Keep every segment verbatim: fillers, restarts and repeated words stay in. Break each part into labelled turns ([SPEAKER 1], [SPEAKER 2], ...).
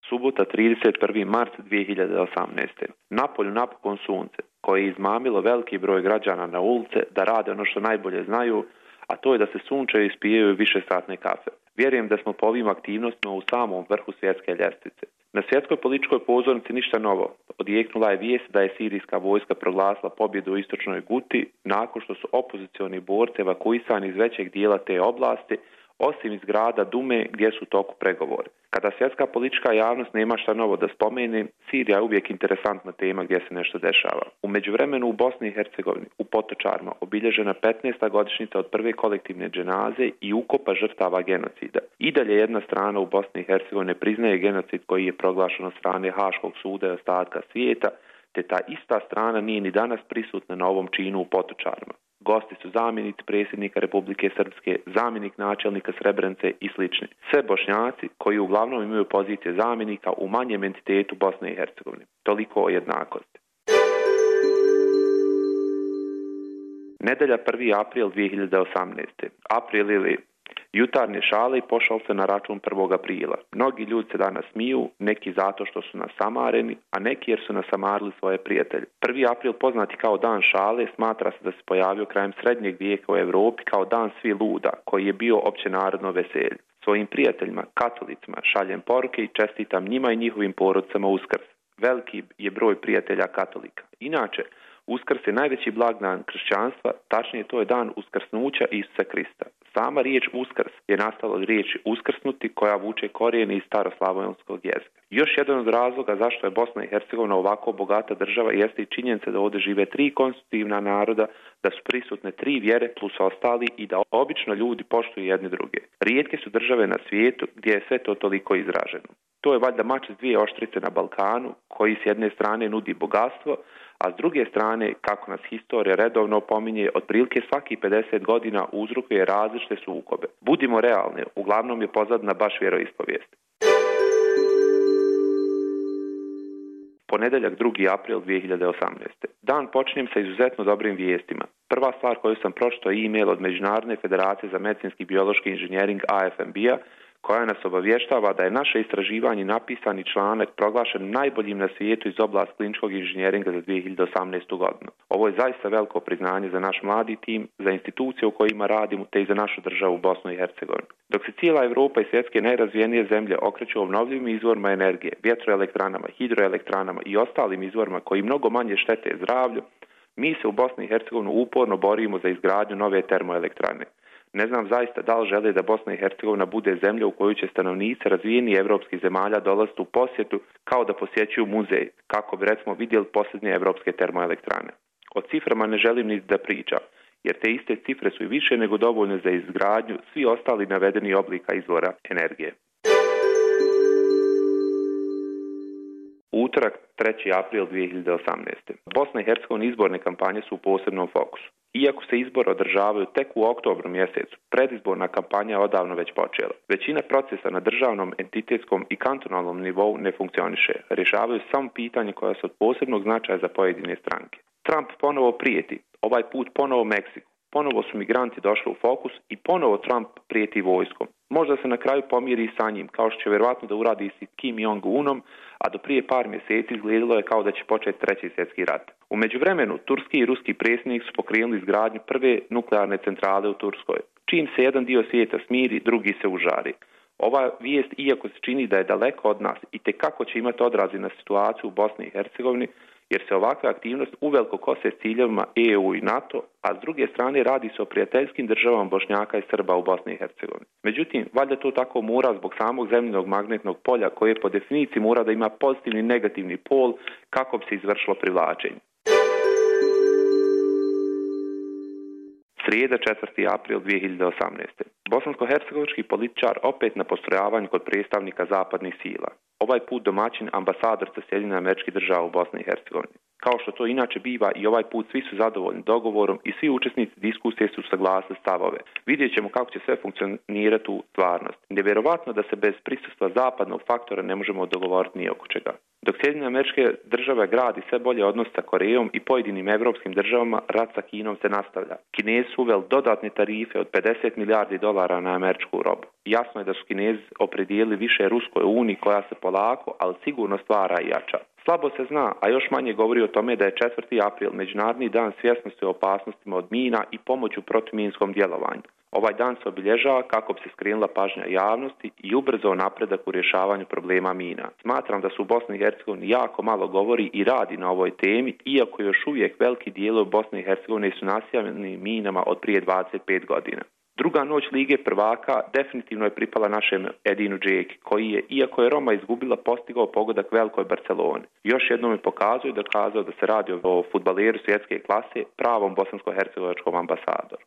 [SPEAKER 1] Subota trideset prvi mart dvije hiljade osamnaeste. Napolju napokon sunce, koje je izmamilo veliki broj građana na ulice da rade ono što najbolje znaju, a to je da se sunčaju i ispijaju višesatne kafe. Vjerujem da smo po ovim aktivnostima u samom vrhu svjetske ljestvice. Na svjetskoj političkoj pozornici ništa novo. Odjeknula je vijest da je sirijska vojska proglasila pobjedu u istočnoj Guti nakon što su opozicioni borci evakuisani iz većeg dijela te oblasti, osim iz grada Dume gdje su u toku pregovori. Kada svjetska politička javnost nema šta novo da spomene, Sirija je uvijek interesantna tema gdje se nešto dešava. U međuvremenu u Bosni i Hercegovini, u Potočarima, obilježena petnaesta godišnjica od prve kolektivne dženaze i ukopa žrtava genocida. I dalje jedna strana u Bosni i Hercegovini ne priznaje genocid koji je proglašen od strane Haškog suda i ostatka svijeta, te ta ista strana nije ni danas prisutna na ovom činu u Potočarima. Gosti su zamjenici predsjednika Republike Srpske, zamjenik načelnika Srebrenice i slični. Sve Bošnjaci koji uglavnom imaju pozicije zamjenika u manjem entitetu Bosne i Hercegovine. Toliko o jednakosti. Nedelja prvi april dvije hiljade osamnaeste. April ili jutarnje šale i pošao se na račun prvog aprila. Mnogi ljudi se danas smiju, neki zato što su nasamareni, a neki jer su nasamarili svoje prijatelje. prvi april, poznati kao dan šale, smatra se da se pojavio krajem srednjeg vijeka u Europi kao dan svi luda, koji je bio općenarodno veselje. Svojim prijateljima, katolicima, šaljem poruke i čestitam njima i njihovim porodicama Uskrs. Veliki je broj prijatelja katolika. Inače, Uskrs je najveći blagdan kršćanstva, tačnije to je dan uskrsnuća Isusa Krista. Sama riječ Uskrs je nastala od riječi uskrsnuti koja vuče korijene iz staroslavenskog jezika. Još jedan od razloga zašto je Bosna i Hercegovina ovako bogata država jeste i činjenica da ovdje žive tri konstitutivna naroda, da su prisutne tri vjere plus ostali i da obično ljudi poštuju jedni druge. Rijetke su države na svijetu gdje je sve to toliko izraženo. To je valjda mač s dvije oštrice na Balkanu, koji s jedne strane nudi bogatstvo, a s druge strane, kako nas historija redovno opominje, otprilike svaki pedeset godina uzrokuje različite sukobe. Budimo realni, uglavnom je pozadina baš vjeroispovijest. Ponedeljak drugi april dvije hiljade osamnaeste. Dan počinjem sa izuzetno dobrim vijestima. Prva stvar koju sam pročitao je e-mail od Međunarodne federacije za medicinski i biološki inženjering A F M B-a, koja nas obavještava da je naše istraživanje napisani članak proglašen najboljim na svijetu iz oblasti kliničkog inženjeringa za dvije hiljade osamnaestu godinu. Ovo je zaista veliko priznanje za naš mladi tim, za institucije u kojima radimo, te i za našu državu Bosnu i Hercegovinu. Dok se cijela Europa i svjetske najrazvijenije zemlje okreću obnovljivim izvorima energije, vjetroelektranama, hidroelektranama i ostalim izvorima koji mnogo manje štete zdravlju, mi se u Bosni i Hercegovini uporno borimo za izgradnju nove termoelektrane. Ne znam zaista da li žele da Bosna i Hercegovina bude zemlja u kojoj će stanovnici razvijenih evropskih zemalja dolaziti u posjetu kao da posjećuju muzej, kako bi recimo vidjeli posljednje evropske termoelektrane. O ciframa ne želim ni da pričam, jer te iste cifre su i više nego dovoljne za izgradnju svi ostali navedeni oblika izvora energije. Utorak treći april dvije hiljade osamnaeste. Bosna i Hercegovina izborne kampanje su u posebnom fokusu. Iako se izbori održavaju tek u oktobru mjesecu, predizborna kampanja je odavno već počela. Većina procesa na državnom, entitetskom i kantonalnom nivou ne funkcioniše. Rješavaju samo pitanje koja su od posebnog značaja za pojedine stranke. Trump ponovo prijeti, ovaj put ponovo Meksiku. Ponovo su migranti došli u fokus i ponovo Trump prijeti vojskom. Možda se na kraju pomiri sa njim, kao što će vjerojatno da uradi i s Kim Jong-unom, a do prije par mjeseci izgledalo je kao da će početi treći svjetski rat. U međuvremenu, turski i ruski predsjednik su pokrenuli izgradnju prve nuklearne centrale u Turskoj. Čim se jedan dio svijeta smiri, drugi se užari. Ova vijest, iako se čini da je daleko od nas, i tekako će imati odrazi na situaciju u Bosni i Hercegovini, jer se ovakva aktivnost uveliko kose s ciljevima E U i NATO, a s druge strane radi se o prijateljskim državama Bošnjaka i Srba u Bosni i Hercegovini. Međutim, valjda to tako mora zbog samog zemljinog magnetnog polja, koje po definiciji mora da ima pozitivni i negativni pol kako bi se izvršilo privlačenje. Srijeda četvrti april dvije hiljade osamnaeste. Bosansko-hercegovički političar opet na postrojavanju kod predstavnika zapadnih sila. Ovaj put domaćin ambasador sa Sjedinjenih Američkih Država u Bosni i Hercegovini. Kao što to inače biva i ovaj put svi su zadovoljni dogovorom i svi učesnici diskusije su saglasili stavove. Vidjet ćemo kako će sve funkcionirati u stvarnosti. Nevjerovatno da se bez prisustva zapadnog faktora ne možemo dogovoriti ni oko čega. Dok Sjedinjene Američke Države gradi sve bolje odnose sa Korejom i pojedinim evropskim državama, rat sa Kinom se nastavlja. Kinezi su uveli dodatne tarife od pedeset milijardi dolara na američku robu. Jasno je da su Kinezi opredijelili više Ruskoj uniji koja se polako, ali sigurno stvara i jača. Slabo se zna, a još manje govori o tome da je četvrti april Međunarodni dan svjesnosti o opasnostima od mina i pomoću protuminskom djelovanju. Ovaj dan se obilježava kako bi se skrenula pažnja javnosti i ubrzao napredak u rješavanju problema mina. Smatram da su u Bosni i Hercegovini jako malo govori i radi na ovoj temi, iako još uvijek veliki dijelovi Bosne i Hercegovine su nasijani minama od prije dvadeset pet godina. Druga noć Lige prvaka definitivno je pripala našem Edinu Džeki, koji je, iako je Roma izgubila, postigao pogodak velikoj Barceloni. Još jednom je pokazuje da kazao da se radi o fudbaleru svjetske klase, pravom bosansko-hercegovačkom ambasadoru.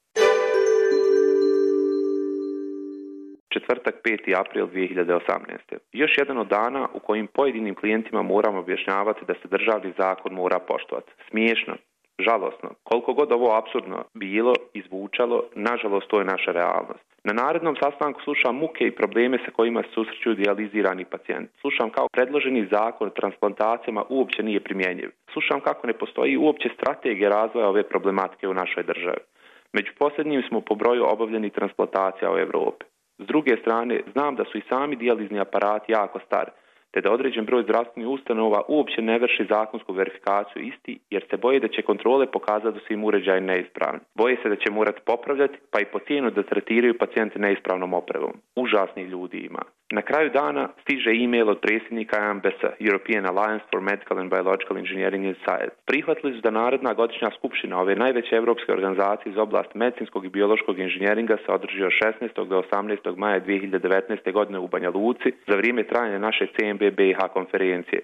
[SPEAKER 1] Četvrtak, peti april dvije hiljade osamnaeste. Još jedan od dana u kojim pojedinim klijentima moramo objašnjavati da se državni zakon mora poštovati. Smiješno, žalosno, koliko god ovo apsurdno bilo i zvučalo, nažalost to je naša realnost. Na narednom sastanku slušam muke i probleme sa kojima se susreću dijalizirani pacijenti. Slušam kako predloženi zakon o transplantacijama uopće nije primjenjiv. Slušam kako ne postoji uopće strategija razvoja ove problematike u našoj državi. Među posljednjim smo po broju obavljenih transplantacija u Europi. S druge strane, znam da su i sami dijalizni aparati jako stari, te da određen broj zdravstvenih ustanova uopće ne vrši zakonsku verifikaciju isti, jer se boje da će kontrole pokazati da su im uređaji neispravni. Boje se da će morati popravljati, pa i po cijenu da tretiraju pacijente neispravnom opremom. Užasnih ljudi ima. Na kraju dana stiže e-mail od predsjednika E M B S, European Alliance for Medical and Biological Engineering and Science. Prihvatili su da naredna godišnja skupština ove najveće evropske organizacije iz oblasti medicinskog i biološkog inženjeringa se održi od šesnaestog do osamnaestog maja dvije hiljade devetnaeste. godine u Banja Luci za vrijeme trajanja naše C M B B i H konferencije.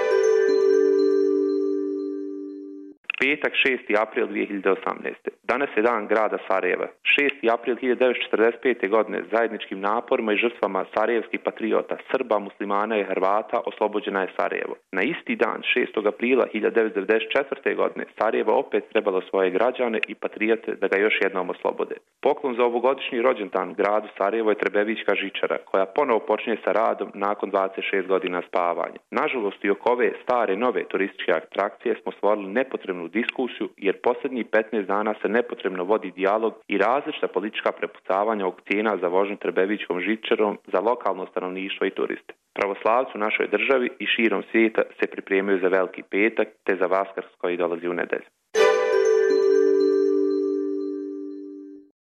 [SPEAKER 1] Petak, šesti april dvije hiljade osamnaeste. Danas je dan grada Sarajeva. šesti april hiljadu devetsto četrdeset pete. godine zajedničkim naporima i žrtvama sarajevskih patriota, Srba, muslimana i Hrvata oslobođena je Sarajevo. Na isti dan, šestog aprila hiljadu devetsto devedeset četvrte. godine Sarajevo opet trebalo svoje građane i patriote da ga još jednom oslobode. Poklon za ovogodišnji rođendan gradu Sarajevo je Trebevićka žičara, koja ponovo počinje sa radom nakon dvadeset šest godina spavanja. Nažalost, i oko ove stare nove turističke atrakcije smo stvorili nepotrebnu diskusiju, jer posljednjih petnaest dana se nepotrebno vodi dijalog i različita politička prepucavanja oko cijena za vožnju Trebevićkom žičarom za lokalno stanovništvo i turiste. Pravoslavci u našoj državi i širom svijeta se pripremaju za Veliki petak te za Vaskrs koji dolazi u nedelju.